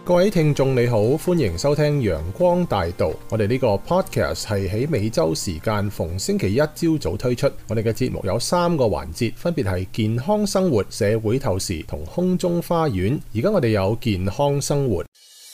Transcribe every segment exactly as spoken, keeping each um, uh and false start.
各位聽眾你好，歡迎收聽陽光大道。我哋呢個 podcast 係喺美洲時間逢星期一朝早推出。我哋嘅節目有三個環節，分別係健康生活、社會透視同空中花園。而家我哋有健康生活。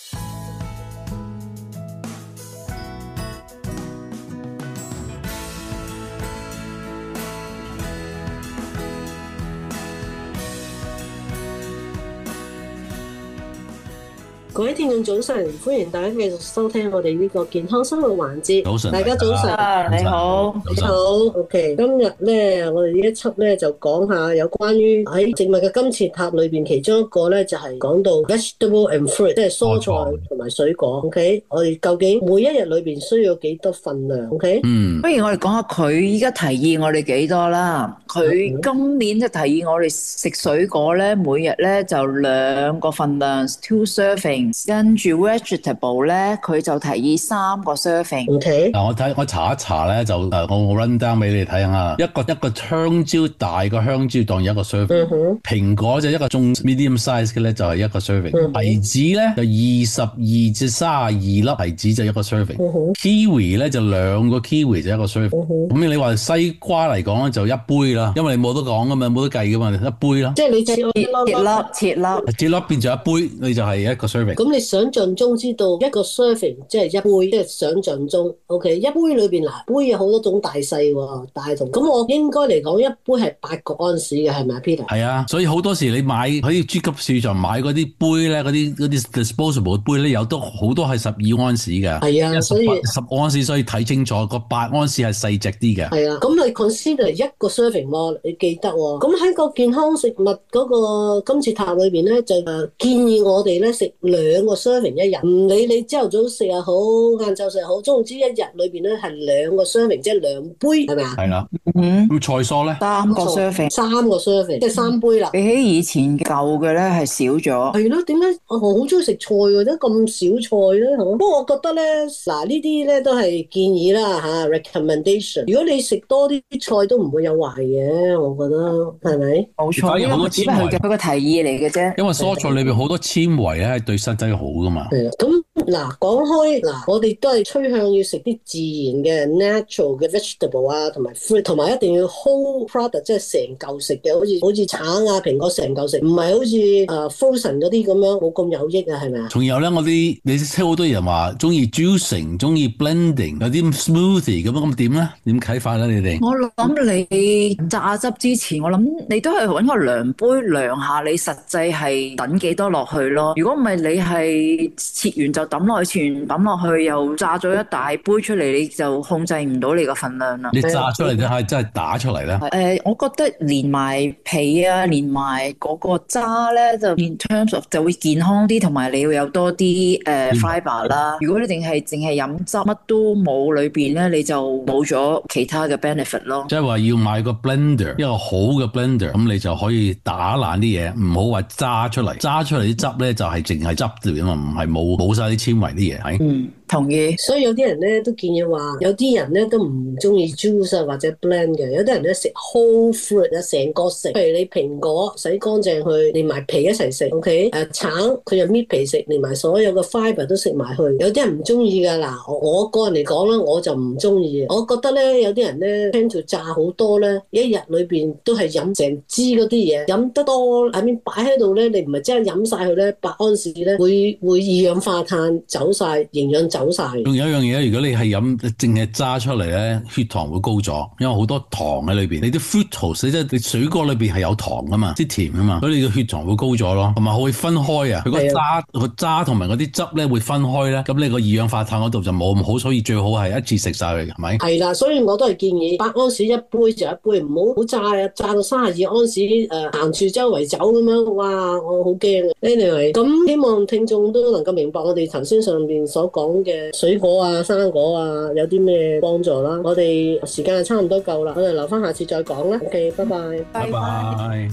各位聽眾早晨，歡迎大家繼續收聽我哋呢個健康生活環節。 早晨， 大家早晨， 啊、 你好，你好。OK， 今日咧，我哋呢一輯咧就講下有關於喺植物嘅金字塔裏邊，其中一個咧就係講到 vegetable and fruit， 即係蔬菜同埋水果。OK， 我哋究竟每一日裏邊需要幾多份量 ？OK， 嗯，不如我哋講下佢依家提議我哋幾多啦。佢今年就提議我哋食水果咧，每日咧就兩個份量 ，two serving。跟住 vegetable 咧，佢就提議三個 serving。OK， 嗱我睇我查一查咧，就誒我我 run down 俾你睇下，一個一個香蕉大個香蕉當然一個 serving， 蘋果就一個中 medium size 嘅咧就係一個 serving， 提子咧就二十二至三十二粒提子就一個 serving，kiwi 咧就兩個 kiwi 就一個 serving。咁你話西瓜嚟講咧就一杯啦，因為你冇得講噶嘛，冇得計噶嘛，一杯啦。 即係你切粒切粒切粒變咗一杯，你就係一個 serving。 咁你想象中知道一個 serving 即係一杯，即係想象中 OK， 一杯裏邊嗱杯有好多種大細喎，大同咁我應該嚟講一杯係八個安士嘅係咪 Peter？ 係啊，所以好多時你買喺超級市場買嗰啲杯咧，嗰啲嗰啲 disposable 杯咧，有都好多係十二安士嘅。 係啊，所以十安士，所以睇清楚個八安士係細隻啲嘅。 係啊，咁你 consider 一個 serving 喎，你記得喎。咁喺個健康食物嗰個金字塔裏邊咧，就建議我哋咧食兩個 serving 一日，唔理你朝頭早食又好，晏晝食又好，總之一日裏邊咧係兩個 serving， 即係兩杯，係咪啊？ 係啦， 嗯， 咁菜蔬咧三個 serving， 三個 serving， 即係三杯啦。 比起以前舊嘅咧係少咗。 係咯，點解我好中意食菜嘅，點解咁少菜咧？不過我覺得咧，嗱呢啲咧都係建議啦吓 ，recommendation。如果你食多啲菜都唔會有壞嘅，我覺得係咪？ 冇錯，因為只不過係佢個提議嚟嘅啫。 因為蔬菜裏邊好多纖維咧係對身體好噶嘛。 係啊，咁嗱講開嗱，我哋都係趨向要食啲自然嘅 natural 嘅 vegetable 啊，同埋 fruit， 同埋一定要 whole product， 即係成嚿食嘅，好似好似橙啊、蘋果成嚿食，唔係好似誒 frozen 嗰啲咁樣冇咁有益啊，係咪啊？ 仲有咧，我啲你識好多人話中意 juicing， 中意 blending， 有啲 smoothie 咁樣，咁點咧？點啟發咧？你哋？ 我諗你榨汁之前，我諗你都係揾個量杯量下，你實際係等幾多落去咯。如果唔係你係切完就抌落去，切完抌落去又榨咗一大杯出嚟，你就控制唔到你個份量啦。 你榨出嚟定係真係打出嚟咧？ 誒、呃，我覺得連埋皮啊，連埋嗰個渣咧，就 in terms of 就會健康啲，同埋你要有多啲誒、呃、fibre 啦。如果你淨係淨係飲汁，乜都冇裏邊咧，你就冇咗其他嘅 benefit 咯。 即係話要買個 blender， 一個好嘅 blender， 咁你就可以打爛啲嘢，唔好話揸出嚟。揸出嚟啲汁咧就係淨係汁嚟啊嘛，唔係冇冇晒啲纖維啲嘢，係。 嗯，同意。 所以有啲人咧都建議話，有啲人咧都唔中意 juice 啊或者 blend 嘅，有啲人咧食 whole fruit 啊，成個食。譬如你蘋果洗乾淨去，連埋皮一齊食 ，OK？ 誒、呃、橙佢就搣皮食，連埋所有嘅 fibre 都食埋去。有啲人唔中意㗎，嗱我我個人嚟講啦，我就唔中意。我覺得咧有啲人咧 tend to 榨好多咧，一日裏邊都係飲成支嗰啲嘢，飲得多喺邊擺喺度咧，你唔係真係飲晒佢咧，百安士咧會會二氧化碳走晒，營養走晒。 仲有一樣嘢，如果你係飲淨係揸出嚟咧，血糖會高咗，因為好多糖喺裏邊。你啲 fructose 即係你水果裏邊係有糖噶嘛，啲甜啊嘛，所以你嘅血糖會高咗咯，同埋會分開啊。佢個渣個渣同埋嗰啲汁咧會分開咧，咁你個二氧化碳嗰度就冇咁好，所以最好係一次食晒佢，係咪？係啦，所以我都係建議百安士一杯就一杯，唔好好榨啊，榨到三十二安士誒行住周圍走咁樣，哇！我好驚啊。Anyway，咁希望聽眾都能夠明白我哋頭先上邊所講嘅水果啊、生果啊有啲咩幫助啦。我哋時間就差唔多夠啦，我哋留翻下次再講啦。OK， 拜拜， 拜拜。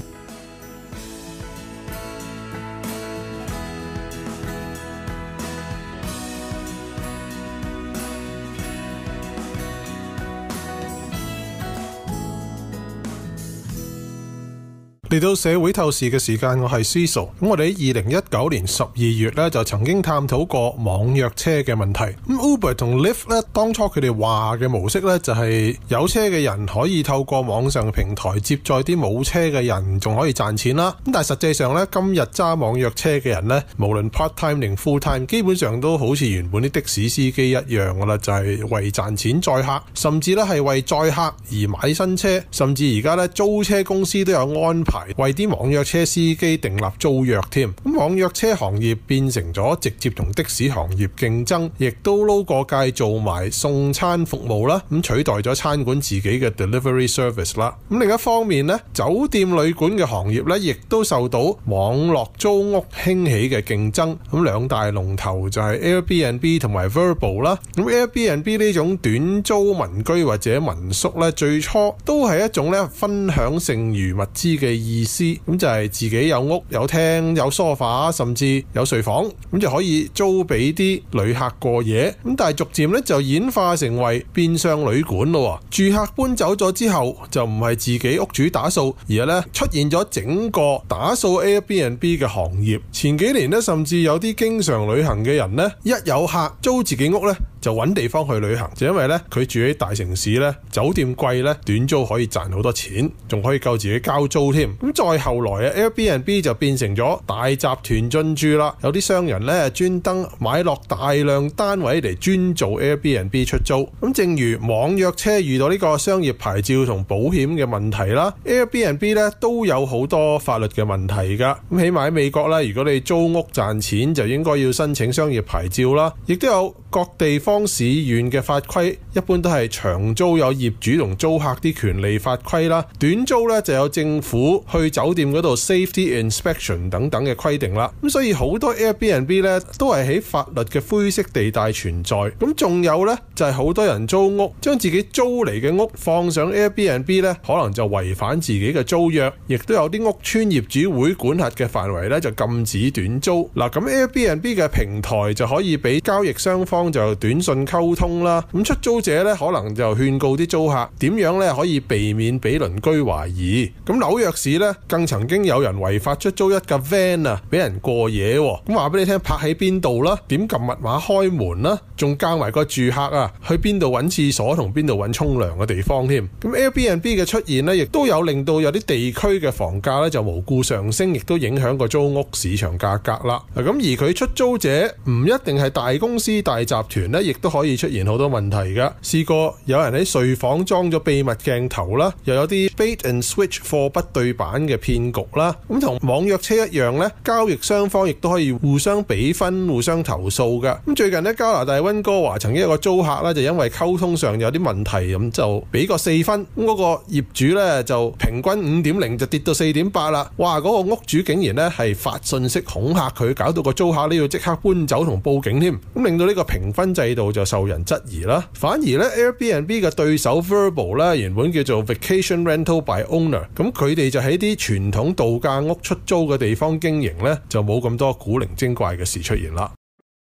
嚟到社會透視嘅時間，我係 Cecil。咁我哋喺二零一九年十二月咧就曾經探討過網約車嘅問題。咁 Uber 同 Lyft 咧當初佢哋話嘅模式咧就係有車嘅人可以透過網上平台接載啲冇車嘅人，仲可以賺錢啦。咁但係實際上咧，今日揸網約車嘅人咧，無論 part time 定 full time， 基本上都好似原本啲的士司機一樣噶啦，就係為賺錢載客，甚至咧係為載客而買新車，甚至而家咧租車公司都有安排為啲網約車司機訂立租約添。咁網約車行業變成咗直接同的士行業競爭，亦都撈過界做埋送餐服務啦，咁取代咗餐館自己嘅 delivery service 啦。咁另一方面咧，酒店旅館嘅行業咧，亦都受到網絡租屋興起嘅競爭。咁兩大龍頭就係 Airbnb 同埋 Vrbo 啦。咁 Airbnb 呢種短租民居或者民宿咧，最初都係一種咧分享剩餘物資嘅意思。咁就係自己有屋有廳有梳化，甚至有睡房，咁就可以租俾啲旅客過夜。咁但係逐漸咧就演化成為變相旅館咯。住客搬走咗之後，就唔係自己屋主打掃，而係咧出現咗整個打掃 Airbnb 嘅行業。前幾年咧，甚至有啲經常旅行嘅人咧，一有客租自己屋咧，就揾地方去旅行，就因為咧佢住喺大城市咧，酒店貴咧，短租可以賺好多錢，仲可以夠自己交租添。咁再後來啊 Airbnb 就變成咗大集團進駐啦，有啲商人咧專登買落大量單位嚟專做 Airbnb 出租。咁正如網約車遇到呢個商業牌照同保險嘅問題啦， Airbnb 咧都有好多法律嘅問題噶。咁起碼喺美國咧，如果你租屋賺錢就應該要申請商業牌照啦，亦都有各地方市縣嘅法規，一般都係長租有業主同租客啲權利法規啦，短租咧就有政府去酒店嗰度 safety inspection 等等嘅規定啦。咁所以好多 Airbnb 咧都係喺法律嘅灰色地帶存在。咁仲有咧就係好多人租屋，將自己租嚟嘅屋放上 Airbnb 咧，可能就違反自己嘅租約，亦都有啲屋邨業主會管轄嘅範圍咧就禁止短租。嗱，咁 Airbnb 嘅平台就可以俾交易雙方就短信溝通啦。咁出租者咧可能就勸告啲租客點樣咧可以避免俾鄰居懷疑。咁紐約市咧更曾經有人違法出租一架 van 啊，俾人過夜。咁話俾你聽泊喺邊度啦，點撳密碼開門啦，仲教埋個住客啊去邊度揾廁所同邊度揾沖涼嘅地方添。咁 Airbnb 嘅出現咧，亦都有令到有啲地區嘅房價咧就無故上升，亦都影響個租屋市場價格啦。咁而佢出租者唔一定係大公司大集團咧，亦都可以出現好多問題噶。試過有人喺睡房裝咗秘密鏡頭啦，又有啲 bait and switch 貨不對版嘅騙局啦。咁同網約車一樣咧，交易雙方亦都可以互相比分、互相投訴噶。咁最近咧，加拿大溫哥華曾經有個租客咧，就因為溝通上有啲問題，咁就俾個四分。咁嗰個業主咧就平均五點零就跌到四點八啦。哇！嗰個屋主竟然咧係發信息恐嚇佢，搞到個租客呢要即刻搬走同報警添。咁令到呢個評分制度就受人質疑啦。反而咧 Airbnb 嘅對手 Vrbo 咧，原本叫做 Vacation Rental by Owner， 咁佢哋就喺啲傳統度假屋出租嘅地方經營咧，就冇咁多古靈精怪嘅事出現啦。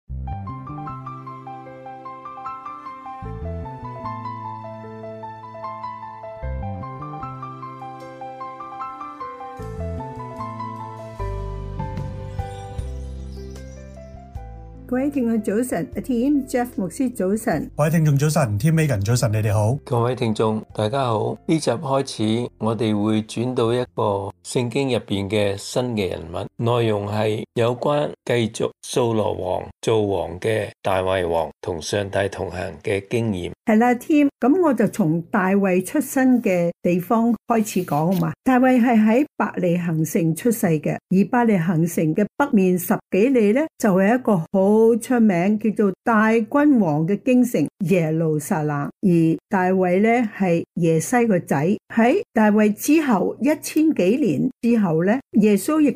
各位聽眾早晨，阿 Tim Jeff 牧師早晨， 各位聽眾早晨，Tim Megan 早晨，你哋好。 各位聽眾大家好。呢集開始，我哋會轉到一個聖經入邊嘅新嘅人物，內容係有關繼續掃羅王做王嘅大衛王同上帝同行嘅經驗。 係啦 ，Tim，咁我就從大衛出生嘅地方開始講啊嘛。大衛係喺伯利恆城出世嘅，而伯利恆城嘅北面十幾里咧，就係一個好出名叫做大君王嘅京城耶路撒冷。而大衛咧係耶西個仔，喺大衛之後一千幾年之後咧，耶穌亦都喺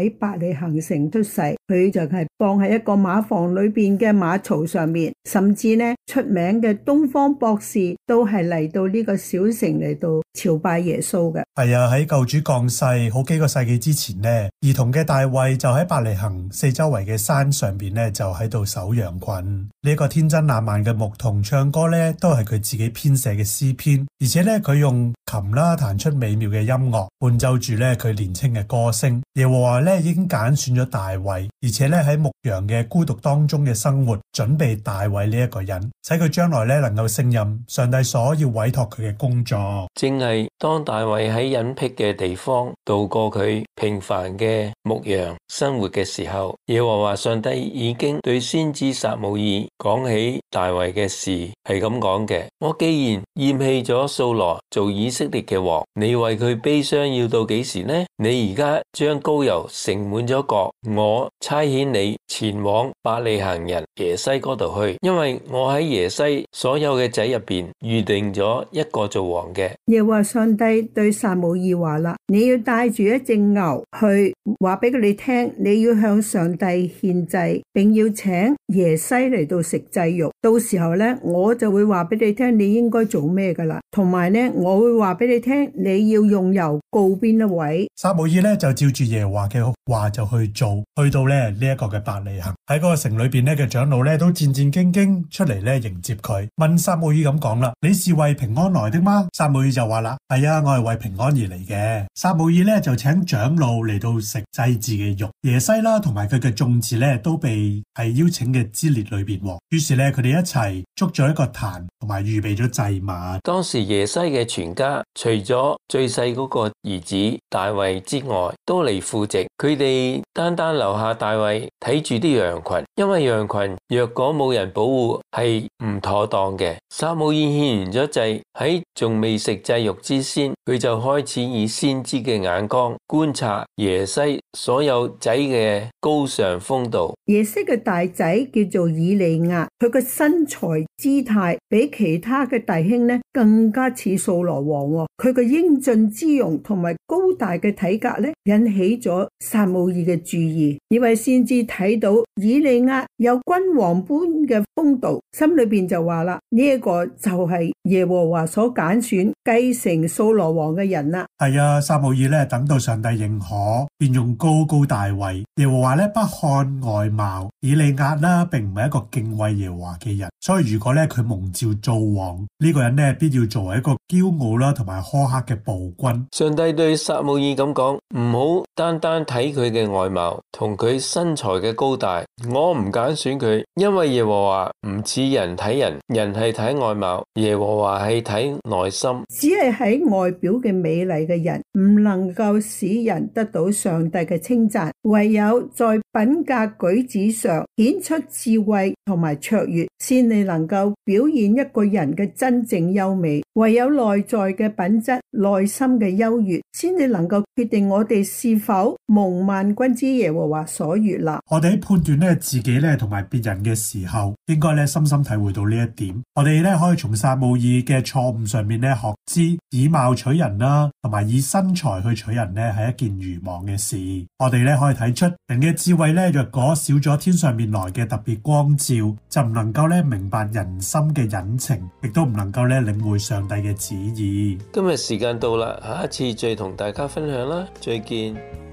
喺伯利恆城出世，佢就係放喺一個馬房裏邊嘅馬槽上面，甚至呢出名嘅東方博士都係嚟到呢個小城嚟到朝拜耶穌嘅。 係啊，喺救主降世好幾個世紀之前呢，兒童嘅大衛就喺伯利恆四周圍嘅山上邊呢，就喺度守羊群。呢、這個天真爛漫嘅牧童唱歌呢，都係佢自己編寫嘅詩篇，而且呢，佢用琴啦彈出美妙嘅音樂，伴奏住呢佢年輕嘅歌聲。耶和華呢已經揀選咗大衛，而且呢喺牧羊嘅孤獨當中嘅生活，準備大衛呢一個人，使佢將來呢能夠勝任上帝所要委託佢嘅工作。 正係當大衛喺隱僻嘅地方度過佢平凡嘅牧羊生活嘅時候，耶和華上帝已經對先知撒母耳講起大衛嘅事，係咁講嘅：我既然厭棄咗掃羅做以色列嘅王，你為佢悲傷要到幾時呢？你而家將膏油盛滿咗角，我差遣你前往伯利恆人耶西嗰度去，因為我喺耶西所有嘅仔入邊預定咗一個做王嘅。 耶和華上帝對撒母耳話啦：你要帶住一隻牛去，話俾佢哋聽，你要向上帝獻祭，並要請耶西嚟到食祭肉。到時候咧，我就會話俾你聽，你應該做咩噶啦。同埋咧，我會話俾你聽，你要用油膏邊一位。 撒母耳咧就照住耶和華嘅話就去做，去到咧呢一個嘅伯利恆，喺嗰個城裏邊咧嘅長老咧都戰戰兢兢出嚟咧迎接佢，問撒母耳咁講啦：你是為平安來的嗎？撒母耳就話啦：係啊，我係為平安而嚟嘅。撒母耳咧就請長老嚟到食祭祀嘅肉，耶西啦同埋佢嘅眾子咧都被係邀請嘅之列裏邊。於是咧佢哋一齊捉咗一個壇，同埋預備咗祭物。 當時耶西嘅全家除咗最細嗰個兒子大衛之外，都嚟赴席。佢哋單單留下大衛睇住啲羊群，因為羊群若果冇人保護係唔妥當嘅。撒母耳獻完咗祭，喺仲未食祭肉之先，佢就開始以先知嘅眼光觀察耶西所有仔嘅高尚風度。 耶西嘅大仔叫做以利押，佢嘅身材姿態比其他嘅弟兄呢更加似掃羅王。佢嘅英俊之容同埋高大嘅體格呢，引起咗撒母耳嘅注意。呢位先知睇到以利押有君王般嘅風度，心裏邊就話啦：呢一個就係耶和華所揀選繼承掃羅王嘅人啦。 係啊，撒母耳咧等到上帝認可，便用高高大衛。耶和華咧不看外貌，以利押啦並唔係一個敬畏耶和華嘅人，所以如果咧佢蒙召做王，呢個人咧必要作為一個驕傲啦同埋苛刻嘅暴君。 上帝對撒母耳咁講：唔好單單睇佢嘅外貌同佢身材嘅高大，我唔揀選佢，因為耶和華唔似人睇人，人係睇外貌，耶和華係睇內心。 只係喺外表嘅美麗嘅人，唔能夠使人得到上帝嘅稱讚，唯有在品格舉止上顯出智慧同埋卓越，先至能夠表現一個人嘅真正優美。唯有內在嘅品質、內心嘅優越，先至能夠決定我哋是否蒙萬軍之耶和華所悅納。 我哋喺判斷咧自己咧同埋別人嘅時候，應該咧深深體會到呢一點。我哋咧可以從撒母耳嘅錯誤上面咧學知，以貌取人啦，同埋以身材去取人咧係一件愚妄嘅事。我哋咧可以睇出人嘅智慧咧，若果少咗天上面來嘅特別光照，就唔能夠咧明白人心嘅隱情，亦都唔能夠咧領會上帝嘅旨意。 今日時間到啦，下一次再同大家分享啦，再見。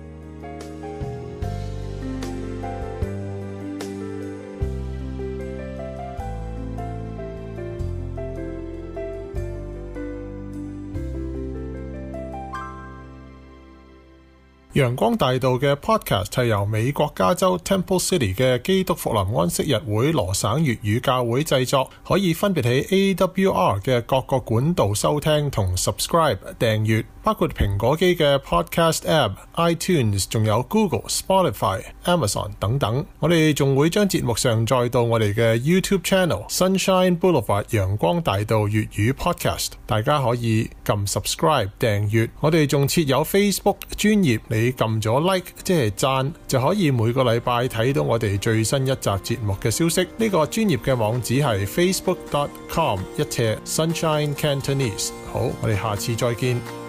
陽光大道嘅 podcast 係由美國加州 Temple City 嘅基督復臨安息日會羅省粵語教會製作，可以分別喺 A W R 嘅各個管道收聽同 subscribe 訂閱，包括蘋果機嘅 podcast app、iTunes， 仲有 Google、Spotify、Amazon 等等。我哋仲會將節目上載到我哋嘅 YouTube Channel Sunshine Boulevard 陽光大道粵語 podcast， 大家可以撳 subscribe 訂閱。我哋仲設有 Facebook 專頁，你撳咗 like 即係讚，就可以每個禮拜睇到我哋最新一集節目嘅消息。呢、這個專頁嘅網址係 facebook dot com 一斜 Sunshine Cantonese。好，我哋下次再見。